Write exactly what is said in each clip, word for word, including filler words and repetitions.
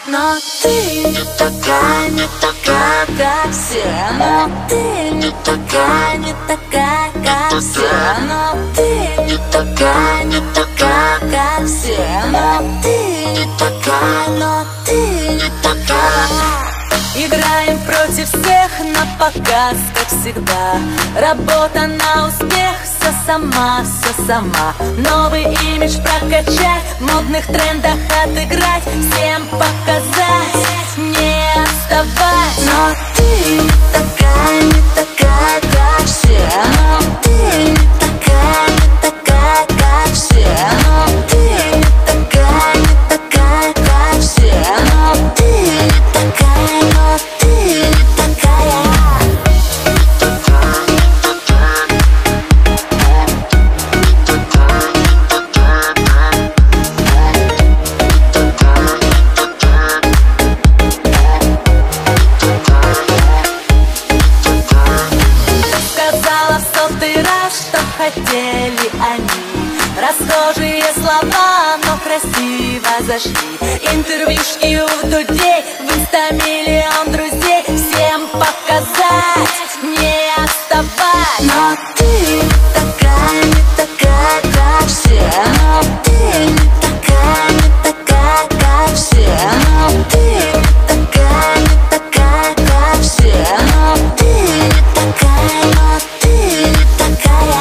Но ты не такая, не такая, как все. Но ты не такая, не такая, как все. Но ты не такая, не такая, как все. Но ты не такая, но ты не такая. Играем против всех на показ, как всегда. Работа на успех, все сама, все сама. Новый имидж прокачать, в модных трендах отыграть, всем показать, не отставать. Но ты не такая, не такая, как все. Но ты не такая, не такая, как все. Но ты не такая, не такая, как все. Но ты не такая, но ты не такая. Сказала в сотый раз, что хотели они. Расхожие слова, но красиво зашли. Интервьюшки у людей, в инста миллион друзей. Всем показать, не отставать. Но ты не такая, не такая, как все. Но ты не такая, не такая, как все. Но ты не такая, не такая, как все. Но ты не такая, но ты не такая.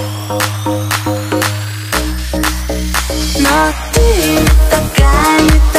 Но ты не такая, не